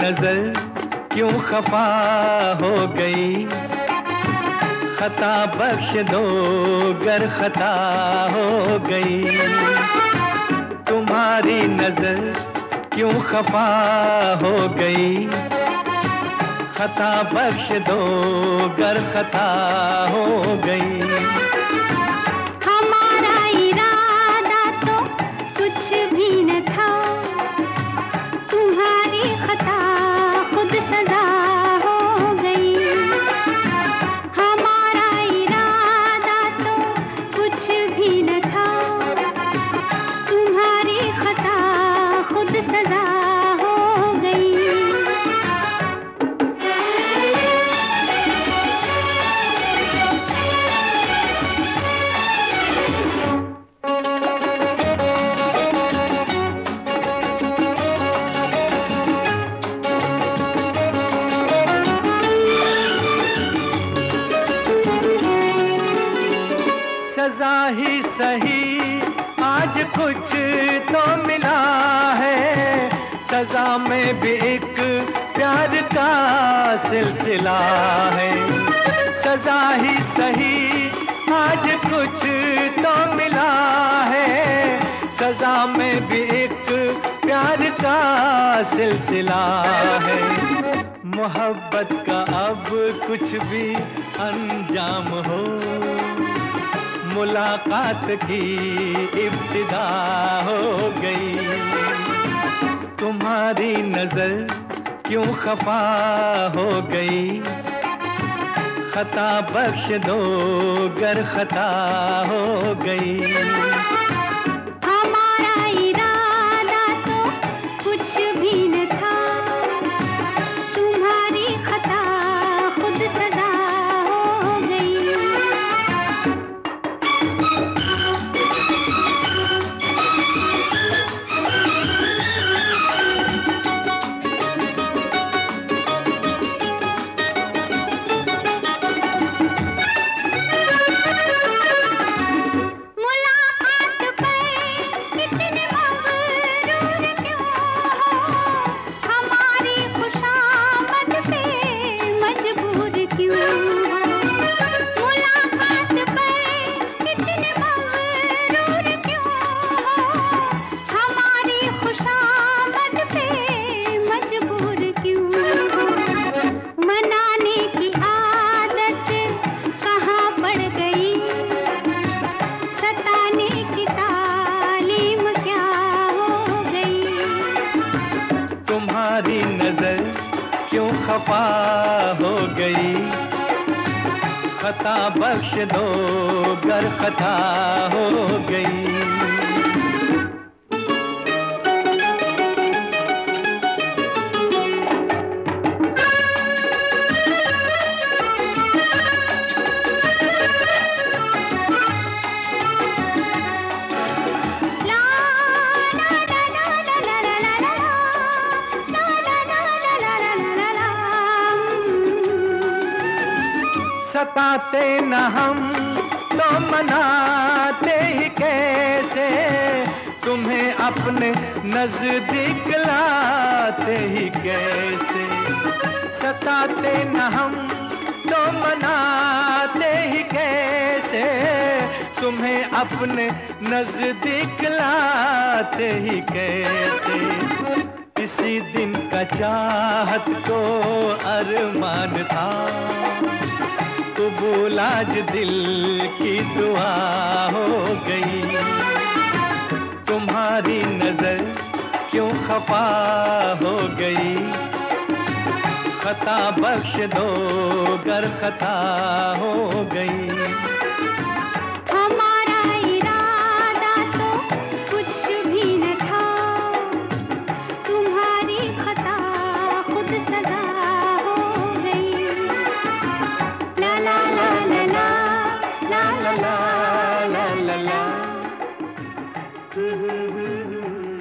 नजर क्यों खफा हो गई, खता बख्श दो गर खता हो गई। तुम्हारी नजर क्यों खफा हो गई, खता बख्श दो गर खता हो गई। हमारा इरादा तो कुछ भी न था, तुम्हारी खता खुद सजा हो गई। हमारा इरादा तो कुछ भी न था, तुम्हारी खता खुद सजा हो गई। सजा ही सही आज कुछ तो मिला है, सजा में भी एक प्यार का सिलसिला है। सजा ही सही आज कुछ तो मिला है, सजा में भी एक प्यार का सिलसिला है। मोहब्बत का अब कुछ भी अंजाम हो, मुलाकात की इब्तिदा हो गई। तुम्हारी नजर क्यों खफा हो गई, खता बख्श दो गर खता हो गई। हमारा इरादा तो कुछ भी न था, तुम्हारी खता खुद सजा हो गई। तुम्हारी नजर क्यों खफा हो गई, खता बख्श दो गर खता हो गई। सताते न हम तो मनाते ही कैसे, तुम्हें अपने नजदीक लाते ही कैसे। सताते न हम तो मनाते ही कैसे, तुम्हें अपने नजदीक लाते ही कैसे। किसी दिन का चाहत को अरमान था, कबूल आज दिल की दुआ हो गई। तुम्हारी नजर क्यों खफा हो गई, खता बख्श दो गर खता हो गई। हमारा इरादा तो कुछ भी न था, तुम्हारी खता खुद सजा हो गई। ला ला ला ला ला ला ला ला ला ला ला।